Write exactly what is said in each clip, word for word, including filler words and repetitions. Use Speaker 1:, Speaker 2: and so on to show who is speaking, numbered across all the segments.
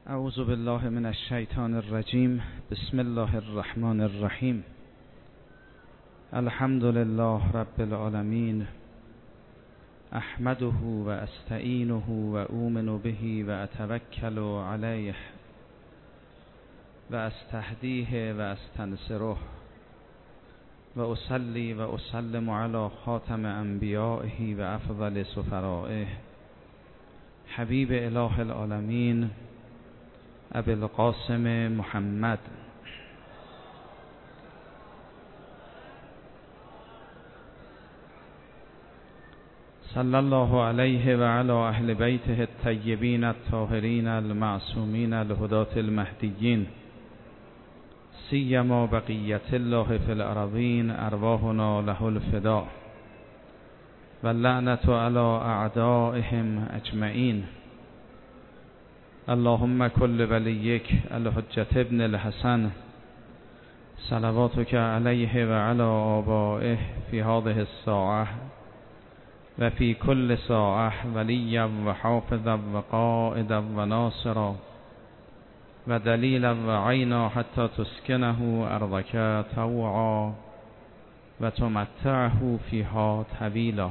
Speaker 1: اعوذ بالله من الشیطان الرجیم. بسم الله الرحمن الرحیم. الحمد لله رب العالمین. احمده و استعینه و اؤمن به و اتوکل علیه و استهدیه و استنصره و اصلی و اسلم علی خاتم انبیائه و افضل سفرائه حبیب اله العالمین ابی القاسم محمد صلی الله علیه و علی اهل بیته الطیبین الطاهرین المعصومین الهداة المهدیین سیما بقیت الله فی الارضین ارواحنا له الفداء و اللعنة علی اعدائهم اجمعین. اللهم كل وليك الحجة ابن الحسن صلواتك عليه وعلى آبائه في هذه الساعة وفي كل ساعة وليا وحافظا وقائدا وناصرا ودليلا وعينا حتى تسكنه أرضك طوعا وتمتعه فيها طويلا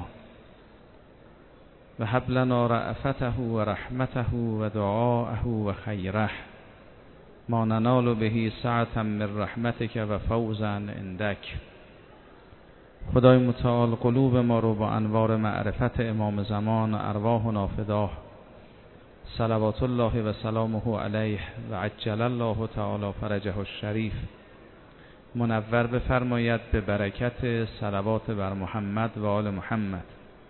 Speaker 1: و هب لنا رأفته و رحمته و دعاءه و خیره ما ننال به سعة من رحمتك و فوزا عندك. خدای متعال قلوب ما رو با انوار معرفت امام زمان ارواحنا فداه صلوات الله و سلامه علیه و عجل الله تعالی فرجه الشریف منور بفرماید به برکت صلوات بر محمد و آل محمد.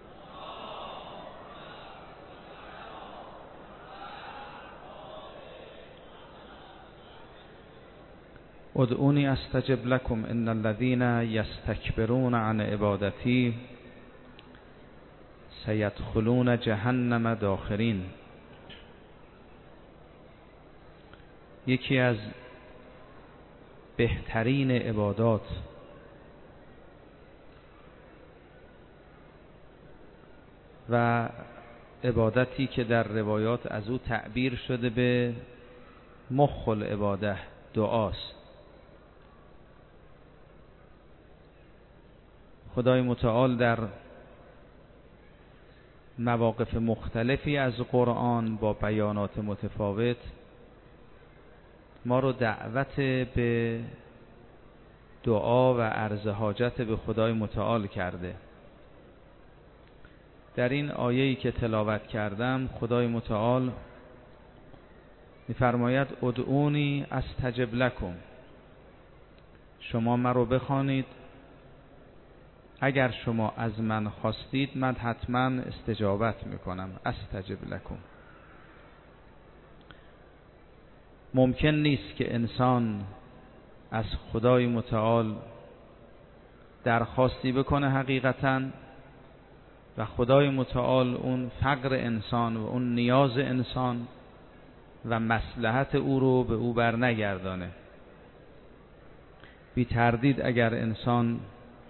Speaker 1: ادعونی استجب لكم ان الذين يستكبرون عن عبادتی سيدخلون جهنم داخرین. یکی از بهترین عبادات و عبادتی که در روایات از او تعبیر شده به مخ العباده دعاست. خدای متعال در مواقف مختلفی از قرآن با بیانات متفاوت ما رو دعوت به دعا و عرض حاجت به خدای متعال کرده. در این آیه‌ای که تلاوت کردم خدای متعال می‌فرماید ادعونی استجب لکم، شما من رو بخوانید، اگر شما از من خواستید من حتما استجابت میکنم. استجب لکم. ممکن نیست که انسان از خدای متعال درخواستی بکنه حقیقتا و خدای متعال اون فقر انسان و اون نیاز انسان و مصلحت او رو به او بر نگردانه. بی تردید اگر انسان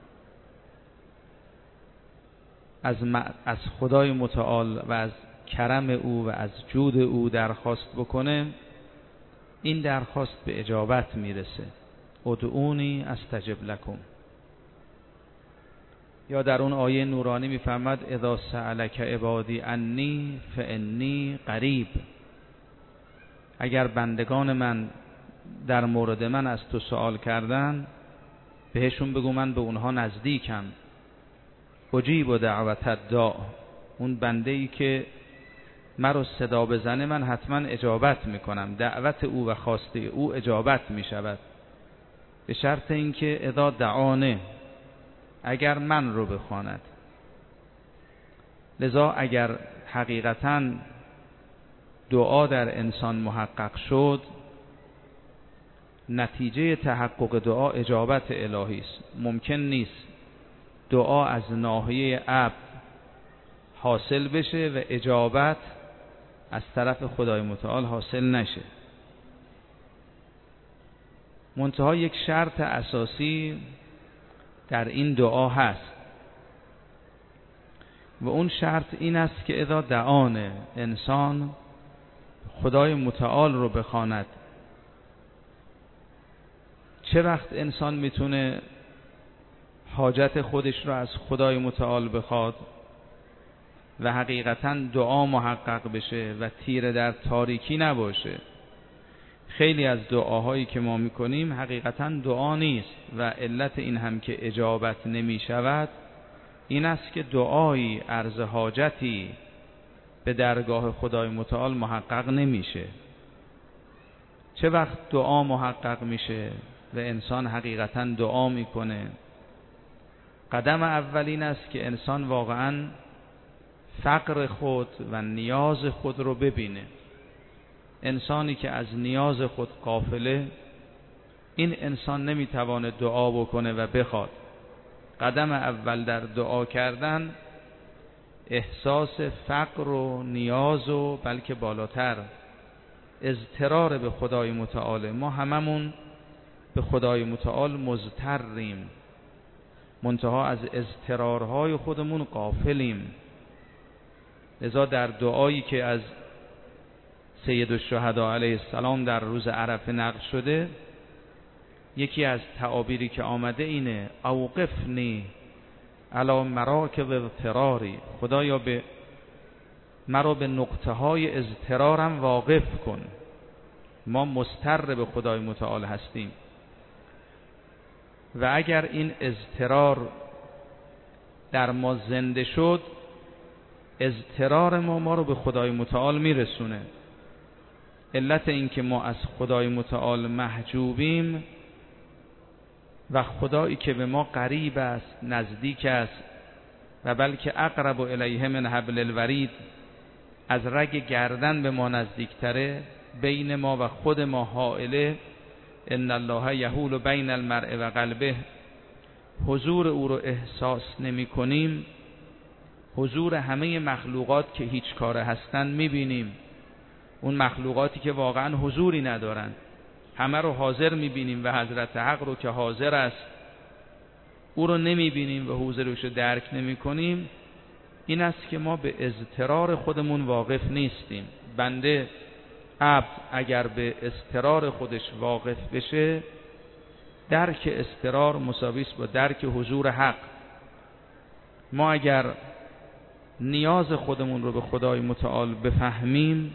Speaker 1: از از خدای متعال و از کرم او و از جود او درخواست بکنه، این درخواست به اجابت میرسه. ادعونی استجب لکم. یا در اون آیه نورانی میفرماد اذا سألک عبادی انی فانی قریب. اگر بندگان من در مورد من از تو سوال کردن، بهشون بگو من به اونها نزدیکم. اجیب دعوت الداع. اون بنده ای که مرا صدا بزنه من حتما اجابت میکنم. دعوت او و خواسته او اجابت میشود، به شرط اینکه اذا دعانه، اگر من رو بخواند. لذا اگر حقیقتا دعا در انسان محقق شد، نتیجه تحقق دعا اجابت الهی است. ممکن نیست دعا از ناحیه عبد حاصل بشه و اجابت از طرف خدای متعال حاصل نشه. منتها یک شرط اساسی در این دعا هست و اون شرط این است که اذا دعانه، انسان خدای متعال رو بخواند. چه وقت انسان میتونه حاجت خودش رو از خدای متعال بخواد و حقیقتاً دعا محقق بشه و تیره در تاریکی نباشه؟ خیلی از دعاهایی که ما میکنیم حقیقتاً دعا نیست و علت این هم که اجابت نمی شود این است که دعایی عرض حاجتی به درگاه خدای متعال محقق نمیشه. چه وقت دعا محقق میشه و انسان حقیقتاً دعا میکنه؟ قدم اولین است که انسان واقعاً فقر خود و نیاز خود رو ببینه. انسانی که از نیاز خود غافله، این انسان نمیتواند دعا بکنه و بخواد. قدم اول در دعا کردن احساس فقر و نیاز و بلکه بالاتر اضطرار به خدای متعال. ما هممون به خدای متعال مضطریم، منتها از اضطرارهای خودمون غافلیم. لذا در دعایی که از سید الشهدا علیه السلام در روز عرفه نقل شده، یکی از تعابیری که آمده اینه: اوقفنی علی مراکب اضطراری، خدایا به مرا به نقطه های اضطرارم واقف کن. ما مضطر به خدای متعال هستیم و اگر این اضطرار در ما زنده شد، اضطرار ما ما رو به خدای متعال میرسونه. علت این که ما از خدای متعال محجوبیم و خدایی که به ما قریب است، نزدیک است و بلکه اقرب الیه من حبل الورید، از رگ گردن به ما نزدیکتره، بین ما و خود ما حائله. ان الله یحول بین المرء و قلبه، حضور او رو احساس نمی کنیم. حضور همه مخلوقات که هیچ کاره هستن میبینیم، اون مخلوقاتی که واقعا حضوری ندارن همه رو حاضر میبینیم و حضرت حق رو که حاضر است او رو نمیبینیم و حضورش رو درک نمی کنیم. این است که ما به اضطرار خودمون واقف نیستیم. بنده عبد اگر به اضطرار خودش واقف بشه، درک اضطرار مساوی است با درک حضور حق. ما اگر نیاز خودمون رو به خدای متعال بفهمیم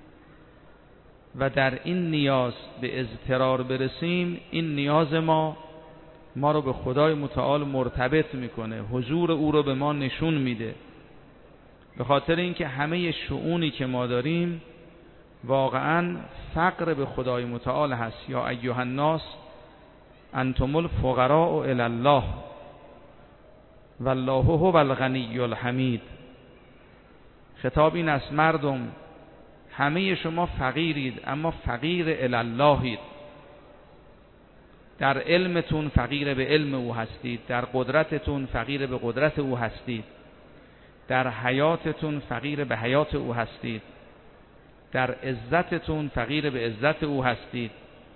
Speaker 1: و در این نیاز به اضطرار برسیم، این نیاز ما ما رو به خدای متعال مرتبط میکنه، حضور او رو به ما نشون میده. به خاطر اینکه همه شؤونی که ما داریم واقعا فقر به خدای متعال هست. یا ایها الناس انتم الفقراء الی الله والله هو الغنی الحمید. خطاب این است: مردم همه شما فقیرید، اما فقیر الی اللهید. در علمتون فقیر به علم او هستید، در قدرتتون فقیر به قدرت او هستید، در حیاتتون فقیر به حیات او هستید، در عزتتون فقیر به عزت او هستید،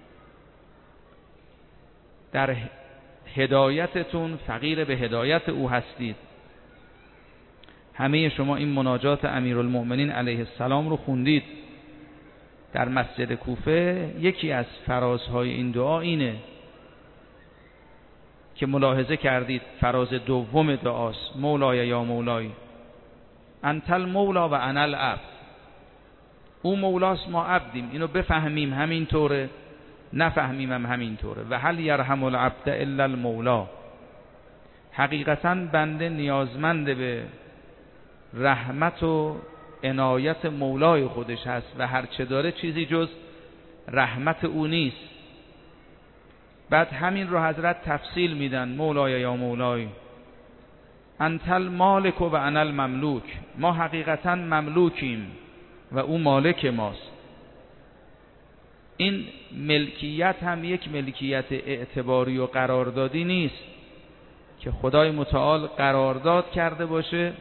Speaker 1: در هدایتتون فقیر به هدایت او هستید. همه شما این مناجات امیرالمؤمنین علیه السلام رو خوندید در مسجد کوفه. یکی از فرازهای این دعا اینه که ملاحظه کردید، فراز دوم دعاست: مولای یا مولای انت المولا و انا العبد. او مولاست، ما عبدیم. اینو بفهمیم همینطوره، نفهمیم هم همینطوره. و هل یرحم العبد الا المولا. حقیقتاً بنده نیازمند به رحمت و عنایت مولای خودش هست و هر چه داره چیزی جز رحمت او نیست. بعد همین رو حضرت تفصیل میدن: مولای یا مولای انت المالک و انا المملوک. ما حقیقتا مملوکیم و او مالک ماست. این ملکیت هم یک ملکیت اعتباری و قراردادی نیست که خدای متعال قرارداد کرده باشه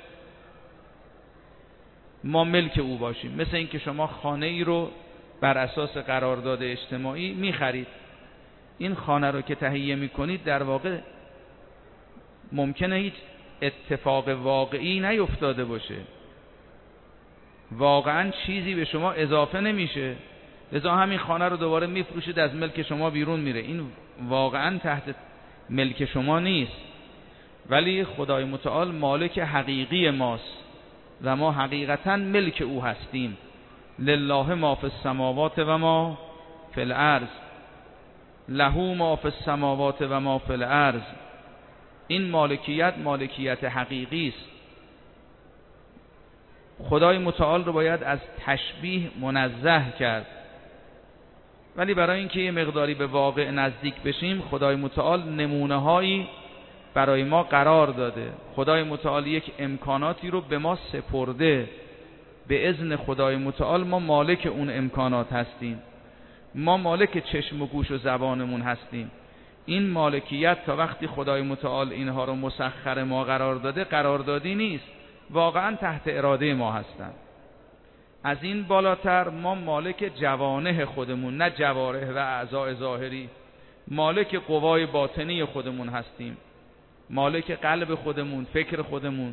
Speaker 1: ما ملک او باشیم. مثل این که شما خانه ای رو بر اساس قرارداد اجتماعی میخرید. این خانه رو که تهیه میکنید در واقع ممکنه هیچ اتفاق واقعی نیفتاده باشه. واقعا چیزی به شما اضافه نمیشه، لذا همین خانه رو دوباره میفروشید، از ملک شما بیرون میره. این واقعا تحت ملک شما نیست، ولی خدای متعال مالک حقیقی ماست و ما حقیقتا ملک او هستیم. لله ما فی السماوات و ما فی الارض، له ما فی السماوات و ما فی الارض. این مالکیت مالکیت حقیقی است. خدای متعال رو باید از تشبیه منزه کرد، ولی برای اینکه یه مقداری به واقع نزدیک بشیم، خدای متعال نمونه هایی برای ما قرار داده. خدای متعال یک امکاناتی رو به ما سپرده، به اذن خدای متعال ما مالک اون امکانات هستیم، ما مالک چشم و گوش و زبانمون هستیم. این مالکیت تا وقتی خدای متعال اینها رو مسخر ما قرار داده، قراردادی نیست، واقعا تحت اراده ما هستند. از این بالاتر ما مالک جوانه خودمون، نه جوارح و اعضاء ظاهری، مالک قوای باطنی خودمون هستیم، مالک قلب خودمون، فکر خودمون،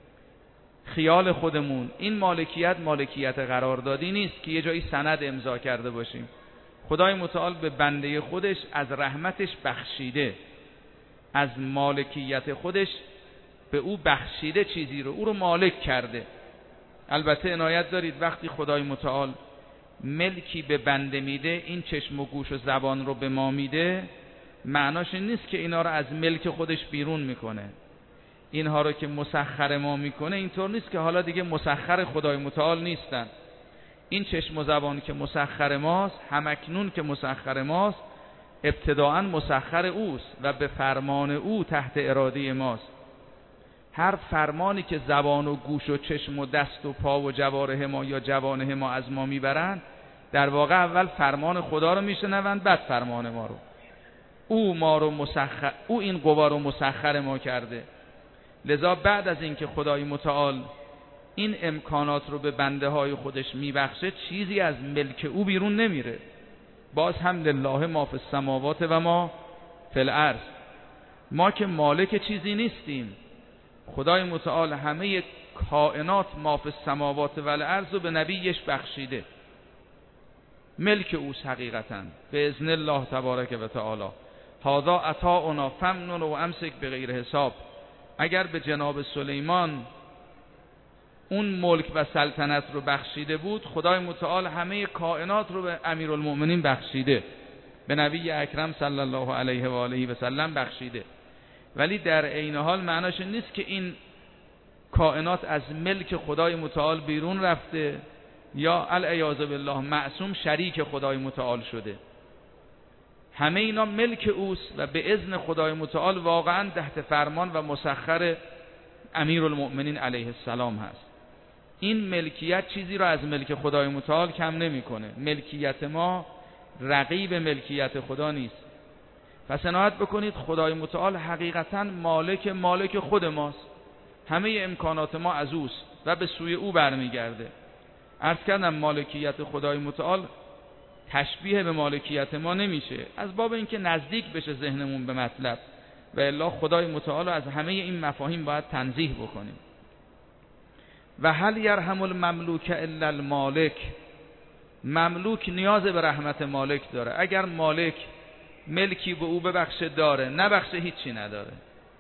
Speaker 1: خیال خودمون. این مالکیت مالکیت قراردادی نیست که یه جایی سند امضا کرده باشیم. خدای متعال به بنده خودش از رحمتش بخشیده، از مالکیت خودش به او بخشیده چیزی رو، او رو مالک کرده. البته عنایت دارید وقتی خدای متعال ملکی به بنده میده، این چشم و گوش و زبان رو به ما میده، معناش این نیست که اینا رو از ملک خودش بیرون میکنه. اینها رو که مسخر ما میکنه، اینطور نیست که حالا دیگه مسخر خدای متعال نیستن. این چشم و زبان که مسخر ماست، همکنون که مسخر ماست، ابتداعا مسخر اوست و به فرمان او تحت اراده ماست. هر فرمانی که زبان و گوش و چشم و دست و پا و جوارح ما یا جوانح ما از ما میبرند، در واقع اول فرمان خدا رو میشنوند، بعد فرمان ما رو. او ما رو مسخر، او این قوا رو مسخر ما کرده. لذا بعد از اینکه خدای متعال این امکانات رو به بنده های خودش میبخشه، چیزی از ملک او بیرون نمیره. باز هم لله ما فی السماوات و ما فی الارض. ما که مالک چیزی نیستیم. خدای متعال همه کائنات ما فی السماوات و الارض رو به نبیش بخشیده، ملک اوست حقیقتا به اذن الله تبارک و تعالی. هذا عطاؤنا فامنن و امسک بغیر حساب. اگر به جناب سلیمان اون ملک و سلطنت رو بخشیده بود، خدای متعال همه کائنات رو به امیرالمؤمنین بخشیده، به نبی اکرم صلی الله علیه و آله و سلم بخشیده. ولی در عین حال معناش نیست که این کائنات از ملک خدای متعال بیرون رفته یا العیاذ بالله معصوم شریک خدای متعال شده. همه اینا ملک اوست و به اذن خدای متعال واقعا تحت فرمان و مسخر امیرالمؤمنین علیه السلام هست. این ملکیت چیزی رو از ملک خدای متعال کم نمیکنه. ملکیت ما رقیب ملکیت خدا نیست. پس عنایت بکنید خدای متعال حقیقتا مالک مالک خود ماست. همه امکانات ما از اوست و به سوی او برمیگرده. عرض کردم مالکیت خدای متعال تشبیه به مالکیت ما نمیشه، از باب اینکه نزدیک بشه ذهنمون به مطلب، و الا خدای متعال از همه این مفاهیم باید تنزیه بکنیم. و هل یرحم المملوک الا المالک. مملوک نیاز به رحمت مالک داره. اگر مالک ملکی به او ببخشه داره، نبخشه هیچی نداره.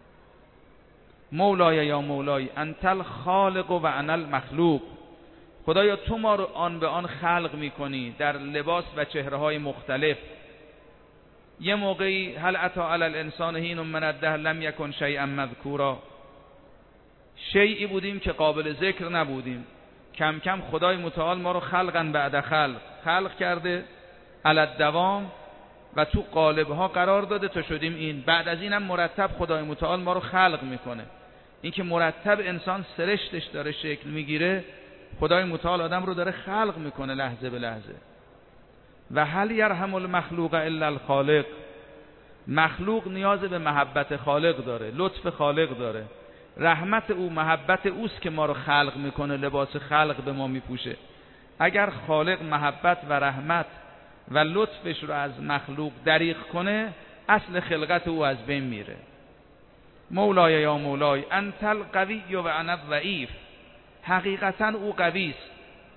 Speaker 1: مولای یا مولای انت الخالق و انا المخلوق. خدایا تو ما رو آن به آن خلق میکنی در لباس و چهره‌های مختلف. یه موقعی هل اتی علی الانسان حین من الدهر لم یکن شیئا مذکورا، شیئی بودیم که قابل ذکر نبودیم. کم کم خدای متعال ما رو خلقا بعد خلق خلق کرده علی الدوام و تو قالب‌ها قرار داده تا شدیم این. بعد از اینم مرتب خدای متعال ما رو خلق میکنه. این که مرتب انسان سرشتش داره شکل میگیره، خدای متعال آدم رو داره خلق میکنه لحظه به لحظه. و هل یرحم المخلوق الا الخالق. مخلوق نیاز به محبت خالق داره، لطف خالق داره. رحمت او، محبت اوست که ما رو خلق میکنه، لباس خلق به ما میپوشه. اگر خالق محبت و رحمت و لطفش رو از مخلوق دریغ کنه، اصل خلقت او از بین میره. مولای یا مولای انت القوی و انا الضعیف. حقیقتا او قوی است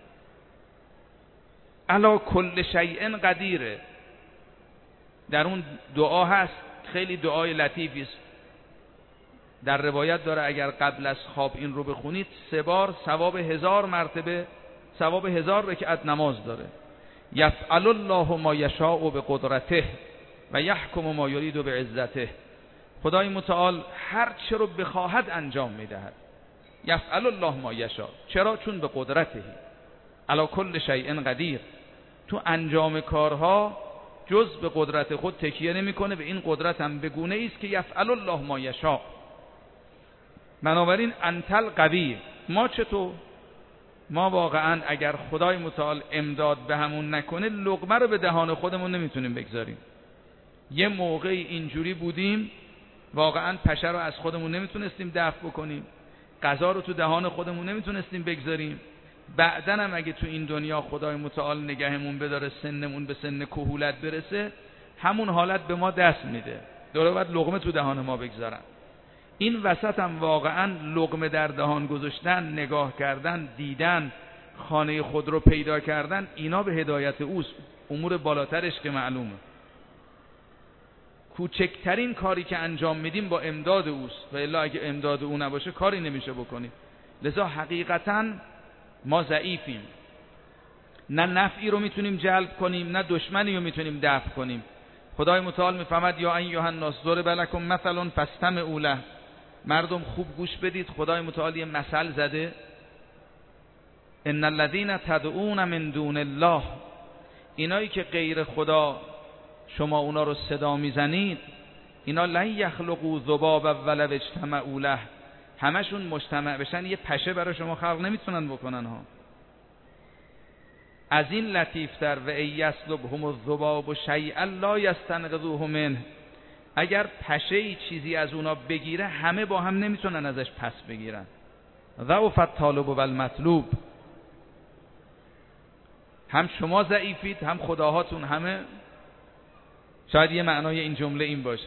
Speaker 1: علی کل شیء قدیره. در اون دعا هست، خیلی دعای لطیفی است. در روایت داره اگر قبل از خواب این رو بخونید سه بار ثواب هزار مرتبه، ثواب هزار رکعت نماز داره. یفعل الله ما یشاء بقدرته و یحکم ما یرید بعزته. خدای متعال هر چه رو بخواهد انجام میدهد. یفعل الله ما یشاء. چرا؟ چون به قدرته علی کل شیء قدیر. تو انجام کارها جز به قدرت خود تکیه نمیکنه، به این قدرت هم به گونه ای است که یفعل الله ما یشاء. بنابراین انتل قوی. ما چطور؟ ما واقعا اگر خدای متعال امداد به همون نکنه لقمه رو به دهان خودمون نمیتونیم بگذاریم. یه موقعی اینجوری بودیم واقعا پشه رو از خودمون نمیتونستیم دفع بکنیم، غذا رو تو دهان خودمون نمیتونستیم بگذاریم. بعدن هم اگه تو این دنیا خدای متعال نگهمون بداره، سنمون به سن کهولت برسه، همون حالت به ما دست میده، دوره بعد لقمه تو دهان ما بگذارن. این وسط هم واقعا لقمه در دهان گذاشتن، نگاه کردن، دیدن، خانه خود رو پیدا کردن، اینا به هدایت اوست. امور بالاترش که معلومه. کوچکترین کاری که انجام میدیم با امداد اوست، و الا اگه امداد او نباشه کاری نمیشه بکنیم. لذا حقیقتا ما ضعیفیم، نه نفعی رو میتونیم جلب کنیم، نه دشمنی رو میتونیم دفع کنیم. خدای متعال میفهمد یا ایها الناس ضرب لکم مثل فاستمعوا له. مردم خوب گوش بدید، خدای متعال یه مثل زده. ان الذين تدعون من دون الله. اینایی که غیر خدا شما اونا رو صدا میزنید، اینا لن یخلقوا ذبابا ولو اجتمعوا له. همشون مجتمع بشن یه پشه برای شما خلق نمیتونن بکنن ها. از این لطیفتر و ای یسلبهم الذباب شیئا لا یستنقذوه منه. اگر پشه چیزی از اونا بگیره همه با هم نمیتونن ازش پس بگیرن. ضعف الطالب والمطلوب. هم شما ضعیفید، هم خداهاتون، همه. شاید یه معنای این جمله این باشه.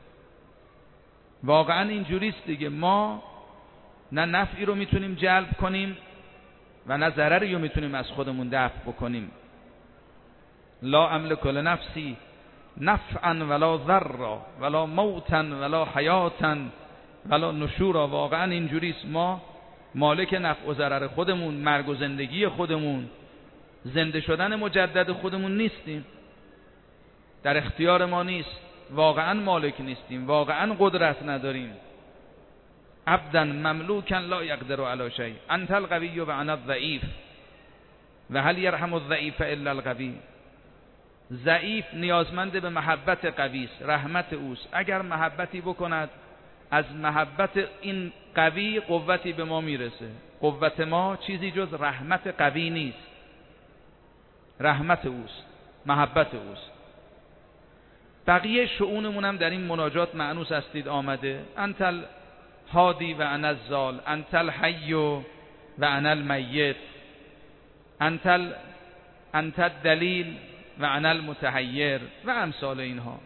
Speaker 1: واقعا اینجوریست دیگه. ما نه نفعی رو میتونیم جلب کنیم و نه ضرری رو میتونیم از خودمون دفع بکنیم. لا املک لنفسی نفعا ولا ضرا ولا موتا ولا حیاتا ولا نشورا. واقعا اینجوریست. ما مالک نفع و ضرر خودمون، مرگ و زندگی خودمون، زنده شدن مجدد خودمون نیستیم. در اختیار ما نیست. واقعا مالک نیستیم، واقعا قدرت نداریم. عبدا مملوکا لا یقدر علی شیء. انت القوی و انا الضعیف و هل یرحم الضعیف الا القوی. ضعیف نیازمند به محبت قوی است، رحمت اوست. اگر محبتی بکند، از محبت این قوی قوتی به ما میرسه. قوت ما چیزی جز رحمت قوی نیست. رحمت اوست، محبت اوست. بقیه شؤونمون هم در این مناجات معنوس هستید آمده. انت الهادی و انا الضال، انت الحی و انا المیت، انت ال... انت الدلیل و انا المتحیر و امثال اینها.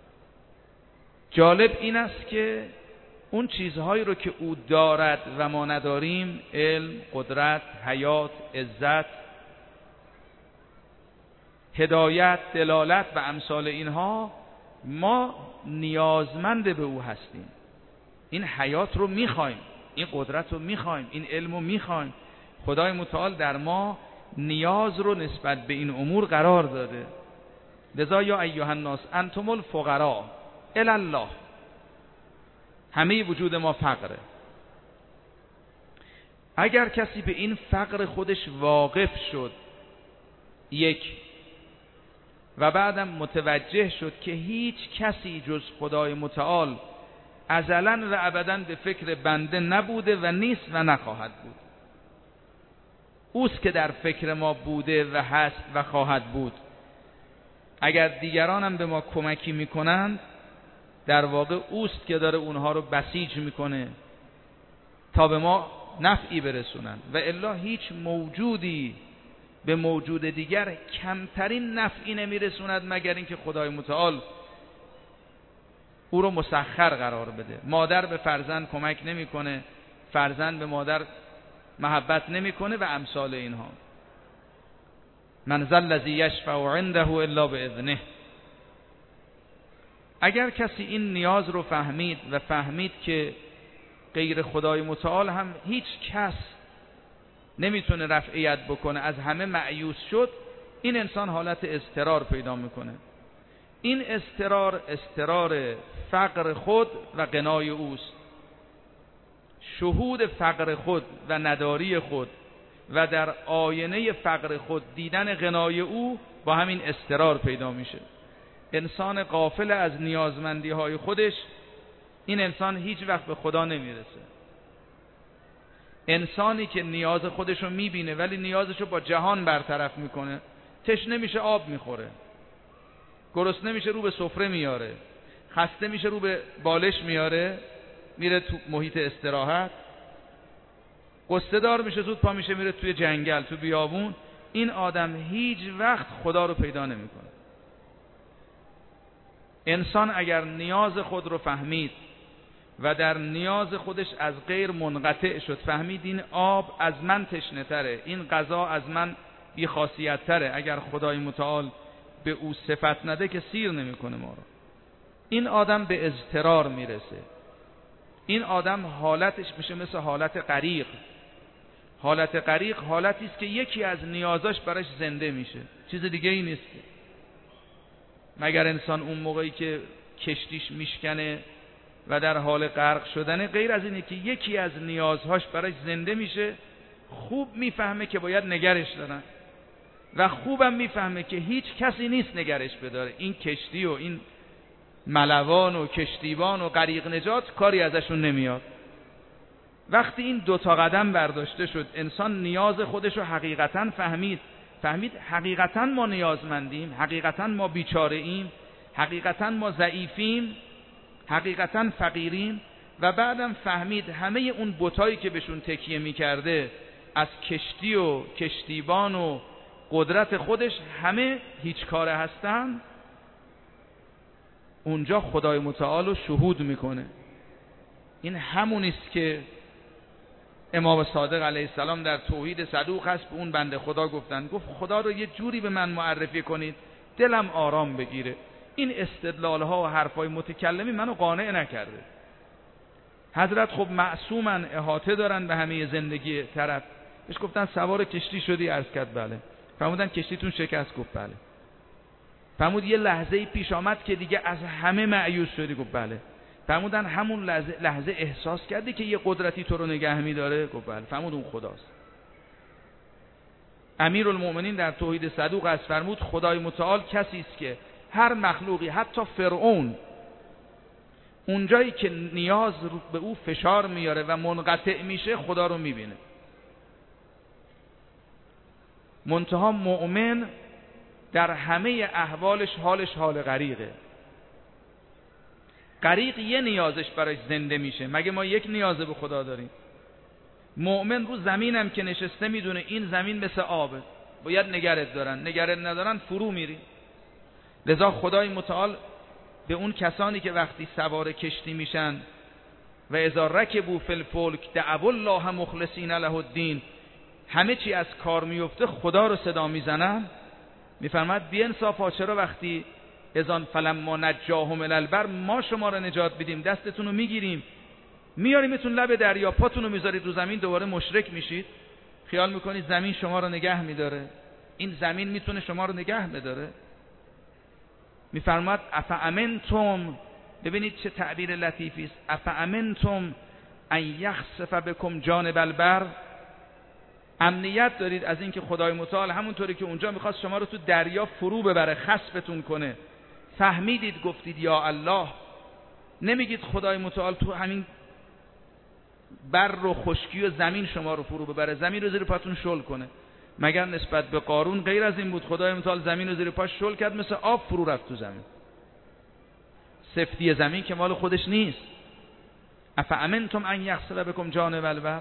Speaker 1: جالب این است که اون چیزهایی رو که او دارد و ما نداریم، علم، قدرت، حیات، عزت، هدایت، دلالت و امثال اینها، ما نیازمند به او هستیم. این حیات رو میخوایم، این قدرت رو میخوایم، این علم رو میخوایم. خدای متعال در ما نیاز رو نسبت به این امور قرار داده. لذا یا ایها الناس انتم الفقراء الی الله. همه وجود ما فقره. اگر کسی به این فقر خودش واقف شد، یک، و بعدم متوجه شد که هیچ کسی جز خدای متعال ازلاً و ابداً به فکر بنده نبوده و نیست و نخواهد بود. اوست که در فکر ما بوده و هست و خواهد بود. اگر دیگران هم به ما کمکی میکنند، در واقع اوست که داره اونها رو بسیج میکنه تا به ما نفعی برسونند. و الا هیچ موجودی به موجود دیگر کمترین نفعی نمیرسوند مگر اینکه خدای متعال او رو مسخر قرار بده. مادر به فرزند کمک نمیکنه، فرزند به مادر محبت نمیکنه و امثال اینها. من ذا الذی یشفع عنده الا باذنه. اگر کسی این نیاز رو فهمید و فهمید که غیر خدای متعال هم هیچ کس نمیتونه رفعیت بکنه، از همه مأیوس شد، این انسان حالت اضطرار پیدا میکنه. این اضطرار اضطرار فقر خود و غنای اوست. شهود فقر خود و نداری خود و در آینه فقر خود دیدن غنای او با همین اضطرار پیدا میشه. انسان غافل از نیازمندی های خودش، این انسان هیچ وقت به خدا نمیرسه. انسانی که نیاز خودش رو میبینه ولی نیازش رو با جهان برطرف میکنه، تشنه میشه آب میخوره، گرسنه میشه رو به سفره میاره، خسته میشه رو به بالش میاره، میره تو محیط استراحت، قصه دار میشه زود پا میشه میره توی جنگل، تو بیابون. این آدم هیچ وقت خدا رو پیدا نمیکنه. انسان اگر نیاز خود رو فهمید و در نیاز خودش از غیر منقطع شد، فهمید این آب از من تشنه تره، این غذا از من بی خاصیت تره، اگر خدای متعال به او صفت نده که سیر نمیکنه ما رو، این آدم به اضطرار میرسه. این آدم حالتش میشه مثل حالت غریق. حالت غریق حالتی است که یکی از نیازاش براش زنده میشه، چیز دیگه ای نیست. مگر انسان اون موقعی که کشتیش میشکنه و در حال غرق شدنه، غیر از اینه که یکی از نیازهاش براش زنده میشه، خوب میفهمه که باید نگرش دارن و خوبم میفهمه که هیچ کسی نیست نگرش بداره. این کشتی و این ملوان و کشتیبان و غریق نجات کاری ازشون نمیاد. وقتی این دو تا قدم برداشته شد، انسان نیاز خودش رو حقیقتا فهمید، فهمید حقیقتا ما نیازمندیم، حقیقتا ما بیچاره ایم، حقیقتا ما ضعیفیم، حقیقتا فقیریم، و بعدم فهمید همه اون بتایی که بهشون تکیه میکرده از کشتی و کشتیبان و قدرت خودش همه هیچ کاره هستن. اونجا خدای متعال رو شهود میکنه. این همونیست که امام صادق علیه السلام در توحید صدوق هست به اون بنده خدا گفتن، گفت خدا رو یه جوری به من معرفی کنید دلم آرام بگیره. این استدلال ها و حرفای متکلمی منو قانع نکرده. حضرت خب معصومن، احاطه دارن به همه زندگی طرف. بهش گفتن سوار کشتی شدی؟ عرض کرد بله. فرمودن کشتیتون شکست؟ گفت بله. فرمود یه لحظه پیش آمد که دیگه از همه مایوس شدی؟ گفت بله. فرمودن همون لحظه, لحظه احساس کردی که یه قدرتی تو رو نگه می‌داره؟ گفت بله. فرمود اون خداست. امیرالمؤمنین در توحید صدوق است فرمود خدای متعال کسی است که هر مخلوقی، حتی فرعون، اونجایی که نیاز به او فشار میاره و منقطع میشه خدا رو میبینه. منتها مؤمن در همه احوالش حالش حال غریقه. غریق یه نیازش برای زنده میشه، مگه ما یک نیازه به خدا داریم؟ مؤمن رو زمینم که نشسته میدونه این زمین مثل آبه، باید نگرت دارن، نگرت ندارن فرو میری. لذا خدای متعال به اون کسانی که وقتی سوار کشتی میشن و اذا رکبوا فی الفلک دعوا الله مخلصین له الدین، همه چی از کار میفته خدا رو صدا میزنن، میفرماد بی‌انصافا چرا وقتی اذا فلما نجاهم الی البر، ما شما رو نجات بدیم دستتون رو میگیریم میاریمتون لب دریا، پاتون رو میذارید رو زمین دوباره مشرک میشید؟ خیال میکنید زمین شما رو نگه میداره؟ این زمین میتونه شما رو نگه بداره؟ میفرماد افامنتم، ببینید چه تعبیر لطیفی است، افامنتم ان یخسف بكم جانب البر، امنیت دارید از اینکه خدای متعال همونطوری که اونجا میخواست شما رو تو دریا فرو ببره، خسفتون کنه، فهمیدید گفتید یا الله؟ نمیگید خدای متعال تو همین بر و خشکی و زمین شما رو فرو ببره، زمین رو زیر پاتون شل کنه؟ مگر نسبت به قارون غیر از این بود؟ خدای متعال زمین رو زیر پاش شل کرد، مثل آب فرو رفت تو زمین. سفتی زمین که مال خودش نیست. افامنتم ان یخسف بكم جانب البر.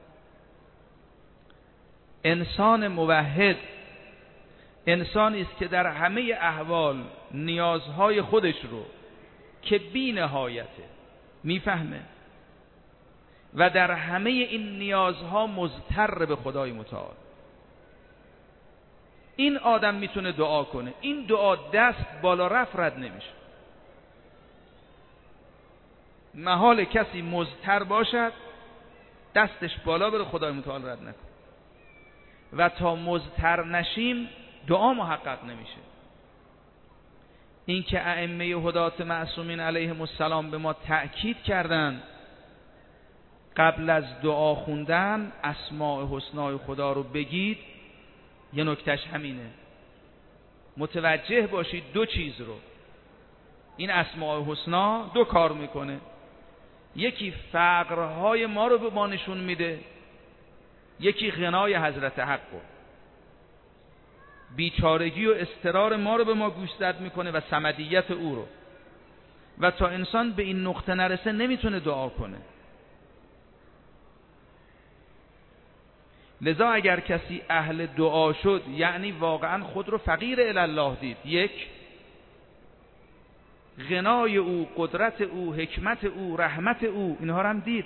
Speaker 1: انسان موحد انسانی است که در همه احوال نیازهای خودش رو که بی نهایته میفهمه و در همه این نیازها مضطر به خدای متعال. این آدم میتونه دعا کنه. این دعا دست بالا رفت رد نمیشه. محال کسی مضطر باشد دستش بالا بره خدای متعال رد نکنه. و تا مضطر نشیم دعا محقق نمیشه. این که ائمه هدات معصومین علیهم السلام به ما تأکید کردن قبل از دعا خوندن اسماء حسنای خدا رو بگید، یه نکتهش همینه. متوجه باشید دو چیز رو. این اسماء حسنا دو کار میکنه. یکی فقرهای ما رو به ما نشون میده، یکی غنای حضرت حق رو. بیچارگی و اضطرار ما رو به ما گوشزد میکنه و صمدیت او رو. و تا انسان به این نقطه نرسه نمیتونه دعا کنه. لذا اگر کسی اهل دعا شد، یعنی واقعا خود رو فقیر الی الله دید، یک، غنای او، قدرت او، حکمت او، رحمت او، اینها رو هم دید.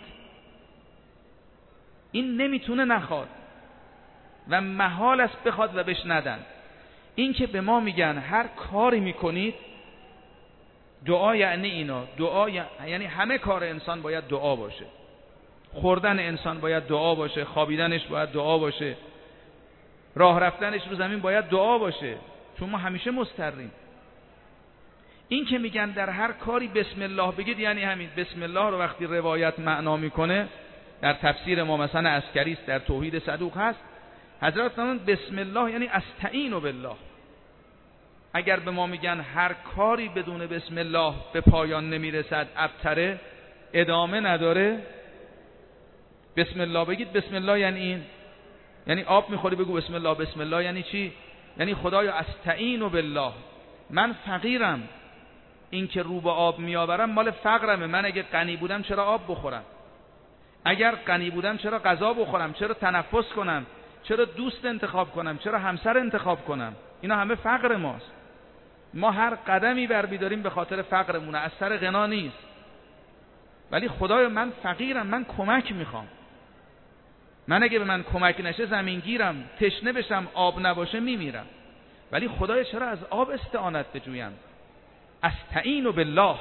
Speaker 1: این نمیتونه نخواد و محال است بخواد و بهش ندن. این که به ما میگن هر کاری میکنید دعا، یعنی اینا دعا، یعنی همه کار انسان باید دعا باشه. خوردن انسان باید دعا باشه، خوابیدنش باید دعا باشه، راه رفتنش رو زمین باید دعا باشه، چون ما همیشه مضطریم. این که میگن در هر کاری بسم الله بگید، یعنی همین بسم الله رو وقتی روایت معنا میکنه، در تفسیر ما مثلا عسکری است، در توحید صدوق هست، حضرت فرمودن بسم الله یعنی استعین بالله. اگر به ما میگن هر کاری بدون بسم الله به پایان نمیرسد، ابتره، ادامه نداره، بسم الله بگید. بسم الله یعنی این، یعنی آب میخوری بگو بسم الله. بسم الله یعنی چی؟ یعنی خدایا استعین بالله، من فقیرم، این که رو به آب میآورم مال فقرمه. من اگه غنی بودم چرا آب بخورم؟ اگر غنی بودم چرا غذا بخورم؟ چرا تنفس کنم؟ چرا دوست انتخاب کنم؟ چرا همسر انتخاب کنم؟ اینا همه فقر ماست. ما هر قدمی برمی‌داریم به خاطر فقرمونه، از سر غنا نیست. ولی خدایا من فقیرم، من کمک میخوام. من اگه به من کمک نشه زمینگیرم، تشنه بشم، آب نباشه میمیرم. ولی خدایا چرا از آب استعانت بجویم؟ استعین بالله.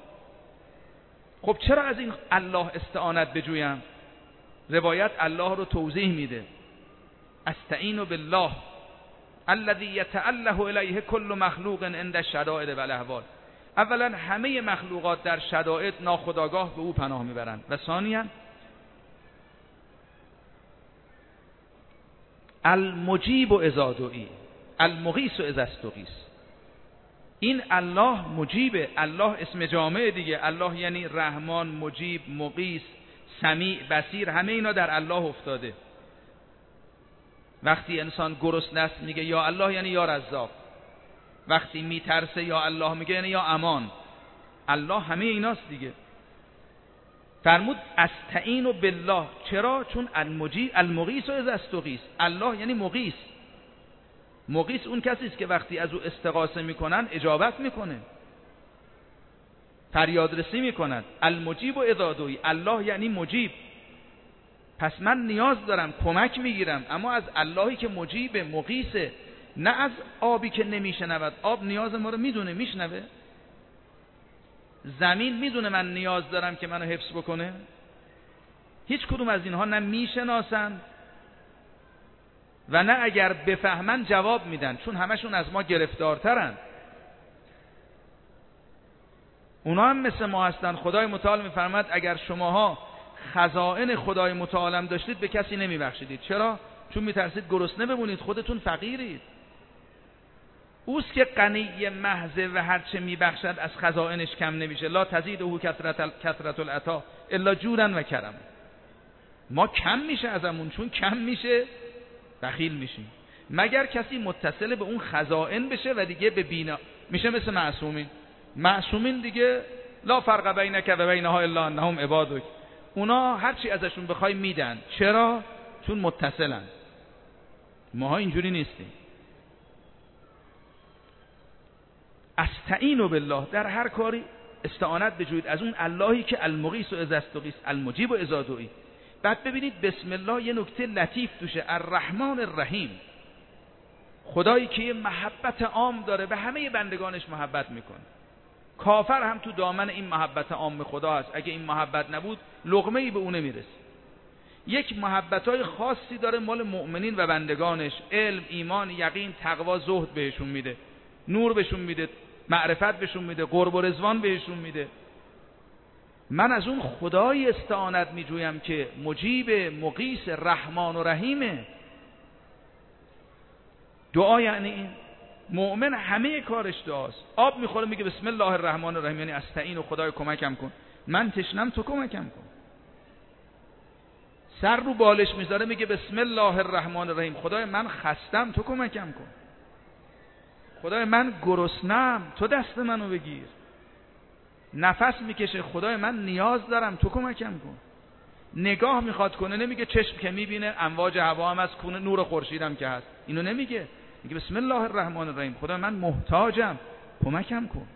Speaker 1: خب چرا از این الله استعانت بجویم؟ روایت الله رو توضیح میده. استعین بالله الذی یتأله الیه کل مخلوق عند الشدائد و الاحوال. اولا همه مخلوقات در شدائد ناخودآگاه به او پناه میبرند و ثانیا المجیب اذا دعی المغیث اذا استغیث. این الله مجیبه. الله اسم جامعه دیگه. الله یعنی رحمان، مجیب، مغیث، سمیع، بصیر، همه اینا در الله افتاده. وقتی انسان گرسنه است میگه یا الله، یعنی یا رزاق. وقتی میترسه یا الله میگه یعنی یا امان. الله همه ایناست دیگه. فرمود استعین بالله. چرا؟ چون المجیب المغیث اذا استغیث. الله یعنی مغیث. مغیث اون کسی است که وقتی از او استغاثه میکنن اجابت میکنه، فریاد رسی میکنن. المجیب و اذا دعی. الله یعنی مجیب. پس من نیاز دارم، کمک میگیرم، اما از اللهی که مجیب، مغیثه، نه از آبی که نمیشنود. آب نیاز ما رو میدونه، میشنوه. زمین میدونه من نیاز دارم که منو حفظ بکنه. هیچ کدوم از اینها نه میشناسن و نه اگر بفهمن جواب میدن، چون همشون از ما گرفتارترن. اونا هم مثل ما هستن. خدای متعال میفرماد اگر شماها خزائن خدای متعالم داشتید به کسی نمیبخشیدید. چرا؟ چون میترسید گرسنه بمونید، خودتون فقیرید. اوست که غنی محض و هرچه میبخشد از خزائنش کم نمیشه. لا تزیده کثرت کثرت العطا الا جودا و کرم. ما کم میشه ازمون، چون کم میشه بخیل میشیم. مگر کسی متصل به اون خزائن بشه و دیگه به بینا میشه مثل معصومین. معصومین دیگه لا فرق بینک و بینها الا انهم عبادک. اونا هرچی ازشون بخوای میدن. چرا؟ چون متصلن. ماها اینجوری نیستیم. استعین بالله، در هر کاری استعانت بجوید از اون اللهی که المغیث و اذا استغیث، المجیب و اذا دعی. بعد ببینید بسم الله یه نکته لطیف توشه، الرحمن الرحیم. خدایی که یه محبت عام داره، به همه بندگانش محبت میکنه. کافر هم تو دامن این محبت عام خدا هست. اگه این محبت نبود لقمه‌ای به اون نمیرسه. یک محبت‌های خاصی داره مال مؤمنین و بندگانش، علم، ایمان، یقین، تقوا، زهد بهشون میده، نور بهشون میده، معرفت بهشون میده، قرب و رضوان بهشون میده. من از اون خدای استعانت میجویم که مجیب، مقیس، رحمان و رحیمه. دعا یعنی این. مؤمن همه کارش دعاست. آب میخوره میگه بسم الله الرحمن الرحیم، یعنی استعین و خدای کمکم کن. من تشنم تو کمکم کن. سر رو بالش میذاره میگه بسم الله الرحمن الرحیم، خدای من خستم تو کمکم کن. خدای من گرسنم تو دست منو بگیر. نفس میکشه خدای من نیاز دارم تو کمکم کن. نگاه میخواد کنه نمیگه چشم که میبینه امواج هوا هم از کونه نور خورشیدم که هست، اینو نمیگه، میگه بسم الله الرحمن الرحیم، خدای من محتاجم کمکم کن.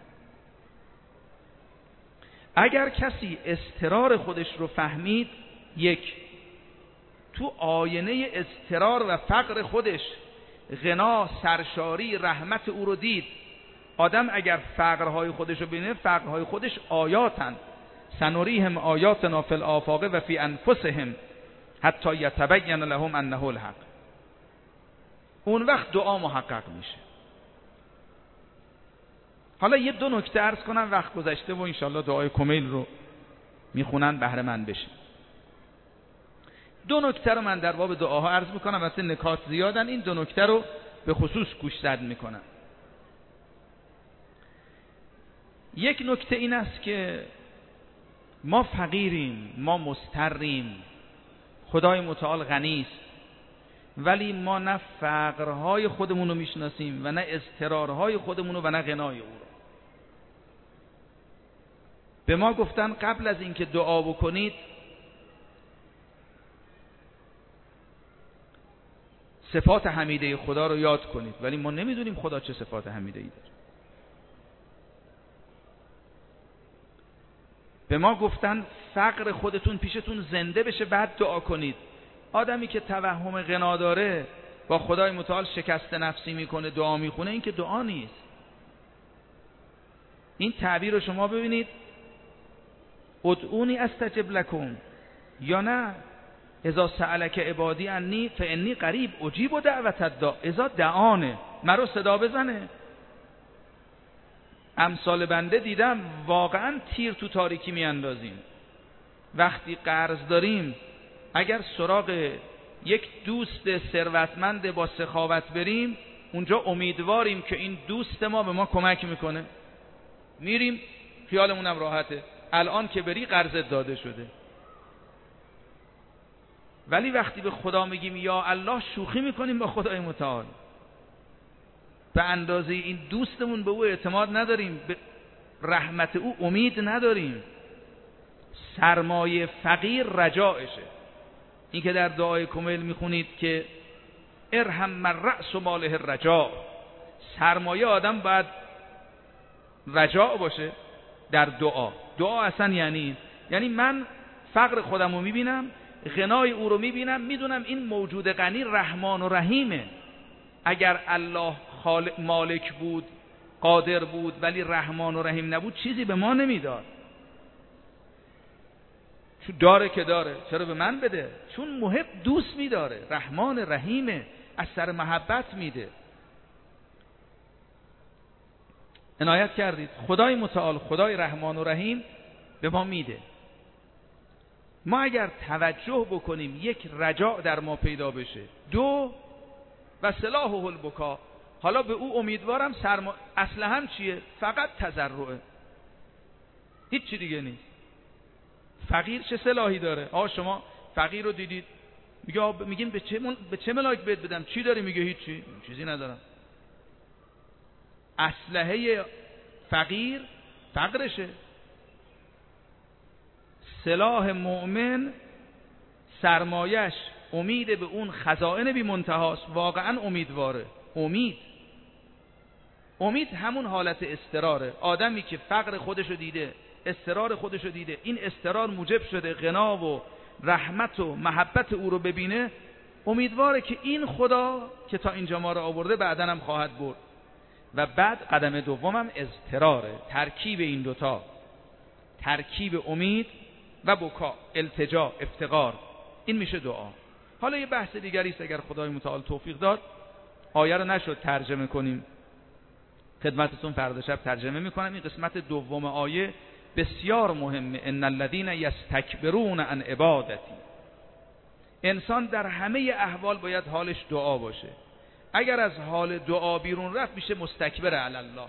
Speaker 1: اگر کسی اضطرار خودش رو فهمید، یک، تو آینه اضطرار و فقر خودش غنا، سرشاری، رحمت او رو دید. آدم اگر فقرهای خودش رو ببینه، فقرهای خودش آیاتن. سنریهم آیاتنا فی الآفاق و فی انفسهم حتی یتبین لهم انه الحق. اون وقت دعا محقق میشه. حالا یه دو نکته عرض کنم، وقت گذشته و انشالله دعای کمیل رو میخونن بهره مند بشه. دو نکته رو من در باب دعاها عرض میکنم، واسه نکات زیادن، این دو نکته رو به خصوص گوشزد میکنم. یک نکته این است که ما فقیریم، ما مضطریم، خدای متعال غنی است، ولی ما نه فقرهای خودمون رو میشناسیم و نه اضطرارهای خودمون رو و نه غنای او رو. به ما گفتن قبل از اینکه دعا بکنید صفات حمیده خدا رو یاد کنید، ولی ما نمیدونیم خدا چه صفات حمیده ای داره. به ما گفتن فقر خودتون پیشتون زنده بشه بعد دعا کنید. آدمی که توهم غنا داره با خدای متعال شکست نفسی میکنه، دعا میخونه، این که دعا نیست. این تعبیر رو شما ببینید، ادعونی استجب لکم، یا نه اذا سألک عبادی عنی فانی قریب اجیب دعوت الداع اذا دعانه، مرا صدا بزنه. امثال بنده دیدم واقعا تیر تو تاریکی میاندازیم. وقتی قرض داریم اگر سراغ یک دوست ثروتمند با سخاوت بریم، اونجا امیدواریم که این دوست ما به ما کمک میکنه، میریم خیالمونم راحته، الان که بری قرضت داده شده. ولی وقتی به خدا میگیم یا الله، شوخی میکنیم با خدای متعال. به اندازه این دوستمون به او اعتماد نداریم، به رحمت او امید نداریم. سرمایه فقیر رجاعشه. این که در دعای کمیل میخونید که ارحم من رأس ماله الرجاع، سرمایه آدم باید رجاع باشه در دعا. دعا اصلا یعنی یعنی من فقر خودم رو میبینم، غنای او رو میبینم، میدونم این موجود غنی رحمان و رحیمه. اگر الله خالق مالک بود، قادر بود، ولی رحمان و رحیم نبود، چیزی به ما نمیداد. چون داره که داره، چرا به من بده؟ چون محب دوست میداره، رحمان رحیمه، از سر محبت میده. عنایت کردید، خدای متعال، خدای رحمان و رحیم به ما میده. ما اگر توجه بکنیم یک رجاع در ما پیدا بشه. دو و سلاحه البکا، حالا به او امیدوارم، سرما اصلا هم چیه؟ فقط تضرعه، هیچ چی دیگه نیست. فقیر چه سلاحی داره؟ آقا شما فقیر رو دیدید، میگه میگیم به چه من... به چه ملاک بهت بدم؟ چی داری؟ میگه هیچی، چیزی ندارم. اسلحه فقیر فقرشه. سلاح مؤمن سرمایش امید به اون خزائن بی منتهاست. واقعا امیدواره. امید امید همون حالت اضطراره. آدمی که فقر خودشو دیده، اضطرار خودشو دیده، این اضطرار موجب شده غنا و رحمت و محبت او رو ببینه، امیدواره که این خدا که تا اینجا ما رو آورده بعداً هم خواهد برد. و بعد قدم دومم اضطراره، ترکیب این دوتا، ترکیب امید و بکا، التجا، افتقار، این میشه دعا. حالا یه بحث دیگری است، اگر خدای متعال توفیق داد آیه رو نشد ترجمه کنیم، خدمتتون فردا شب ترجمه میکنم. این قسمت دوم آیه بسیار مهمه. ان الذين یستکبرون عن عبادتی. انسان در همه احوال باید حالش دعا باشه. اگر از حال دعا بیرون رفت میشه مستکبر علی الله.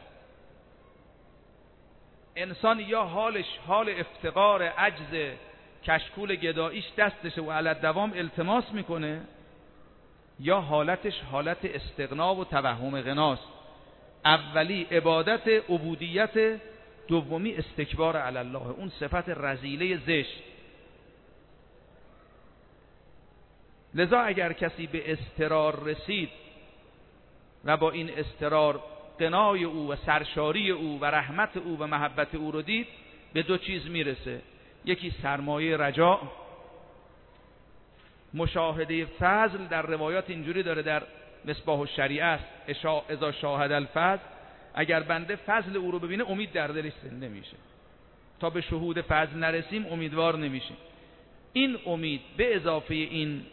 Speaker 1: انسان یا حالش حال افتقار، عجز، کشکول گداییش دستشه و علی دوام التماس میکنه، یا حالتش حالت استغنا و توهم غناست. اولی عبادت، عبودیت، دومی استکبار علی الله، اون صفت رذیله زشت. لذا اگر کسی به اضطرار رسید و با این اضطرار غنای او و سرشاری او و رحمت او و محبت او رو دید، به دو چیز میرسه. یکی سرمایه رجا، مشاهده فضل. در روایات اینجوری داره، در مصباح الشریعه است، اذا شاهد الفضل، اگر بنده فضل او رو ببینه امید در دلش زنده میشه. تا به شهود فضل نرسیم امیدوار نمیشیم. این امید به اضافه این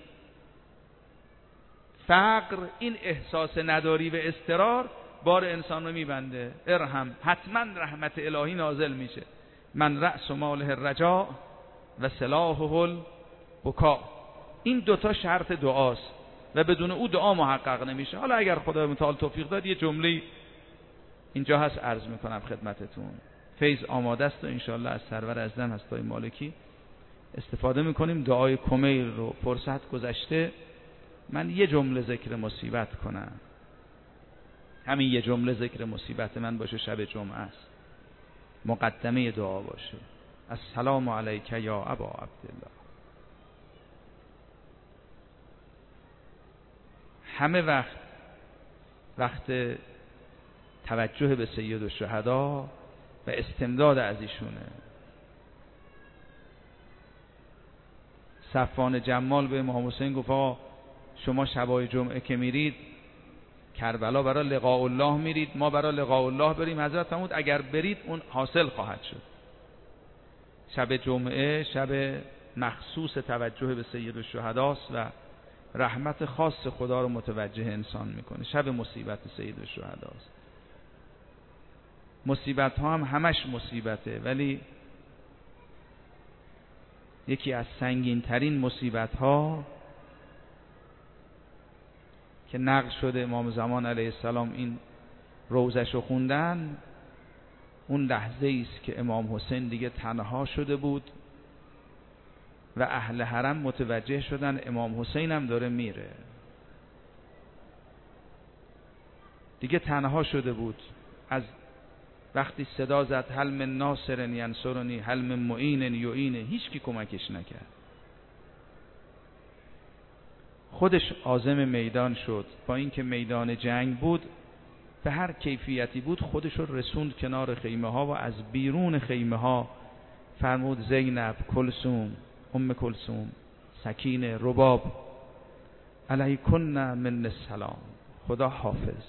Speaker 1: فقر، این احساس نداری و اضطرار بار انسان رو میبنده. ارحم، حتما رحمت الهی نازل میشه. من رأس ماله الرجاء و سلاحه البکا. این دوتا شرط دعاست و بدون او دعا محقق نمیشه. حالا اگر خدای متعال توفیق داد یه جمله اینجا هست عرض میکنم خدمتتون. فیض آماده است و انشاءالله از سرور ازدن هستای مالکی استفاده میکنیم. دعای کمیل رو فرصت گذشته، من یه جمله ذکر مصیبت کنم. همین یه جمله ذکر مصیبت من باشه، شب جمعه است، مقدمه دعا باشه. السلام علیک یا ابا عبدالله. همه وقت وقت توجه به سید الشهدا و استمداد از ایشونه. صفوان جمال به امام حسین گفت آقا شما شبای جمعه که میرید کربلا برای لقاء الله میرید، ما برای لقاء الله بریم. حضرت فرمود اگر برید اون حاصل خواهد شد. شب جمعه شب مخصوص توجه به سید الشهداست و رحمت خاص خدا رو متوجه انسان میکنه. شب مصیبت سید الشهداست. مصیبت ها هم همش مصیبته، ولی یکی از سنگین ترین مصیبت ها که نقل شده امام زمان علیه السلام این روزش رو خوندن، اون لحظه است که امام حسین دیگه تنها شده بود و اهل حرم متوجه شدن امام حسین هم داره میره. دیگه تنها شده بود. از وقتی صدا زد هل من ناصر ینصرنی هل من معین یعین، هیچ کی کمکش نکرد. خودش عازم میدان شد، با اینکه میدان جنگ بود، به هر کیفیتی بود خودش رو رسوند کنار خیمه ها و از بیرون خیمه ها فرمود زینب، کلثوم، ام کلثوم، سکینه، رباب، علیکن من السلام، خدا حافظ.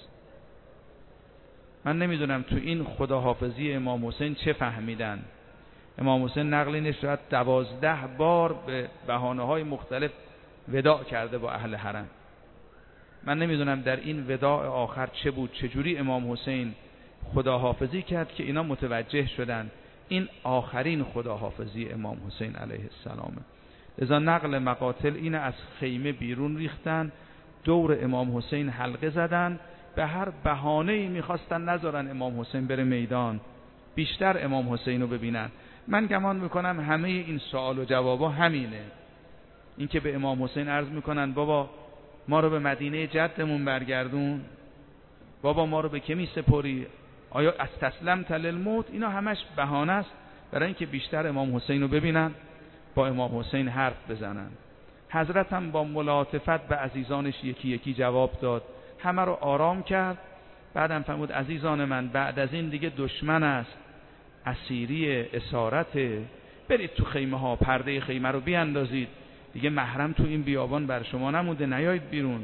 Speaker 1: من نمیدونم تو این خداحافظی امام حسین چه فهمیدن. امام حسین نقل اینه شاید دوازده بار به بهانه های مختلف وداع کرده با اهل حرم. من نمیدونم در این وداع آخر چه بود، چجوری امام حسین خداحافظی کرد که اینا متوجه شدن این آخرین خداحافظی امام حسین علیه السلامه. لذا نقل مقاتل اینه از خیمه بیرون ریختن، دور امام حسین حلقه زدن، به هر بهانه‌ای میخواستن نذارن امام حسین بره میدان، بیشتر امام حسین رو ببینن. من گمان میکنم همه این سوال و جوابا همینه. این که به امام حسین عرض میکنن بابا ما رو به مدینه جدمون برگردون، بابا ما رو به کی میسپری، آیا از تسلمت للموت، اینا همش بهانه است برای اینکه بیشتر امام حسین رو ببینن، با امام حسین حرف بزنن. حضرت هم با ملاطفت به عزیزانش یکی یکی جواب داد، همه رو آرام کرد. بعدم فرمود عزیزان من بعد از این دیگه دشمن است، اسیری، اسارت، برید تو خیمه ها، پرده خیمه رو بیاندازید، دیگه محرم تو این بیابان بر شما نمونده، نیایید بیرون.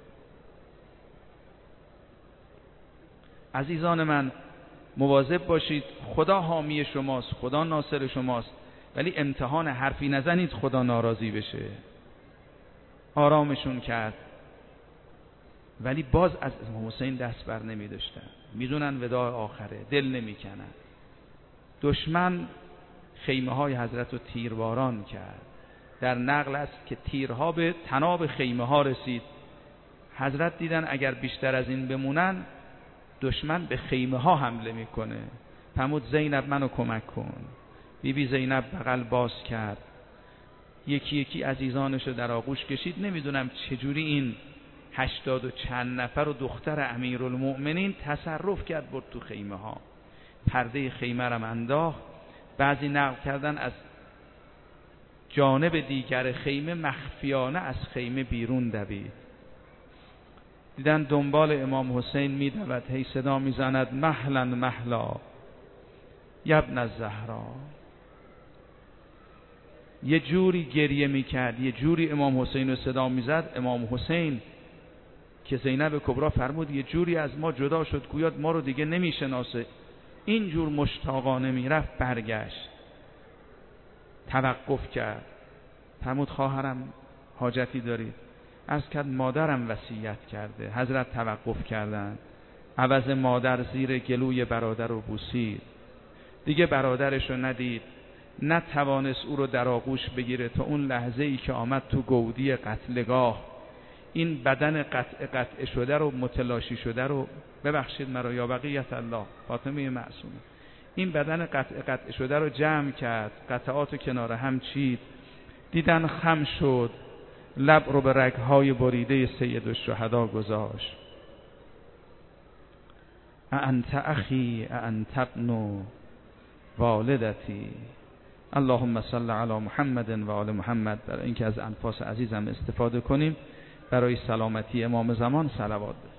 Speaker 1: عزیزان من مواظب باشید، خدا حامی شماست، خدا ناصر شماست، ولی امتحان حرفی نزنید خدا ناراضی بشه. آرامشون کرد ولی باز از امام حسین دست بر نمی داشتن، میدونن وداع آخره، دل نمی کنن. دشمن خیمه های حضرت رو تیرباران کرد. در نقل است که تیرها به تناب خیمه ها رسید. حضرت دیدن اگر بیشتر از این بمونن دشمن به خیمه ها حمله میکنه. فرمود زینب منو کمک کن. بی بی زینب بغل باز کرد، یکی یکی عزیزانشو در آغوش کشید. نمیدونم چجوری این هشتاد و چند نفر و دختر امیرالمؤمنین تصرف کرد، برد تو خیمه ها، پرده خیمه رم انداخت. بعضی نقل کردن از جانب دیگر خیمه مخفیانه از خیمه بیرون دوید. دیدن دنبال امام حسین میدود، هی صدا میزند مهلا مهلا یبن الزهرا. یه جوری گریه میکرد، یه جوری امام حسین رو صدا میزد. امام حسین که زینب کبرا فرمود یه جوری از ما جدا شد گویا ما رو دیگه نمیشناسه. اینجور مشتاقانه میرفت، برگشت، توقف کرد، فرمود خواهرم حاجتی دارید؟ عرض کرد مادرم وصیت کرده. حضرت توقف کردند. عوض مادر زیر گلوی برادر رو بوسید. دیگه برادرش رو ندید، نتوانست او رو در آغوش بگیره تا اون لحظه ای که آمد تو گودی قتلگاه. این بدن قطع قطع شده رو، متلاشی شده رو، ببخشید مرا یا بقیت الله فاطمه معصومه، این بدن قطع قطع شده رو جمع کرد، قطعات رو کنار هم چید. دیدن خم شد، لب رو به رگهای بریده سید الشهدا گذاشت. انت اخی انت ابن والدتی. اللهم صل علی محمد و آل محمد. برای اینکه از انفاس عزیزم استفاده کنیم، برای سلامتی امام زمان صلوات